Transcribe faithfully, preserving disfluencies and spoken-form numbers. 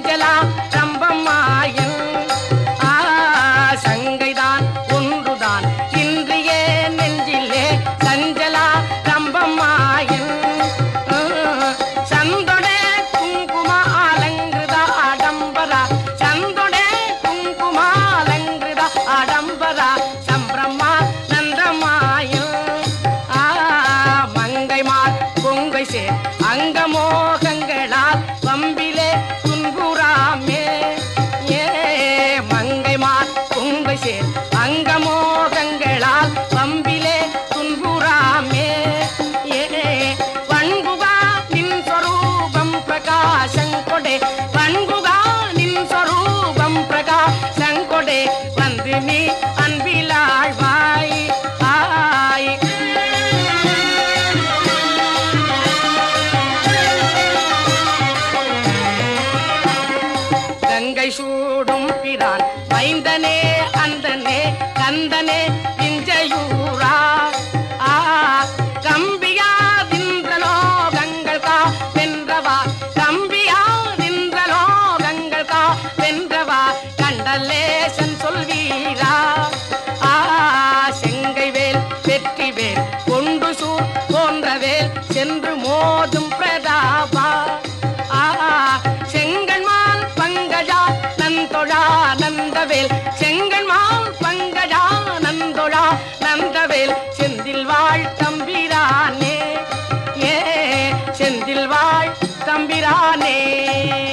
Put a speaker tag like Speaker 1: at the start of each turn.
Speaker 1: சஞ்சலா ரம்பமாயன் சங்கைதான் ஒன்றுதான் இன்றியே நெஞ்சிலே சஞ்சலா ரம்பமாயன் சந்தொடே குங்குமா அலங்கிருதா ஆடம்பரா சந்தொடே குங்குமா அலங்கிருதா ஆடம்பரா சம்பிரமா நந்தமாயன் மங்கைமார் பொங்கை சே அங்கமோகங்களால் வம்பிலே துன்புறாமே ஏ மங்கைமார் பொங்கை சே அங்கமோகங்களால் வம்பிலே துன்புறாமே ஏ வண்புகா நின் ஸ்வரூபம் பிரகாசங்கொடே வண்புகா நின் ஸ்வரூபம் பிரகாசங்கொடே வந்து நீ அன்பிலாழ்வாய் ஆய் கங்கை சூடும் பிரான் மைந்தனே அந்தனே கந்தனே பிஞ்சயூரா ஆ கம்பியா தின்றலோகங்கள் கா வென்றவா கம்பியா தின்றலோகங்கள் கா வென்றவா கண்டலேசன் சொல்வீரா ஆ செங்கைவேல் வெற்றிவேல் கொண்டு சூர் போன்றவேல் சென்று மோதும் பிரதாபா ஆ செங்கன்மால் பங்கஜா நந்தொழா நந்தவேல் செங்கன்மால் பங்கஜா நந்தொழா நந்தவேல் செந்தில் வாழ் தம்பிரானே ஏ செந்தில் வாழ் தம்பிரானே.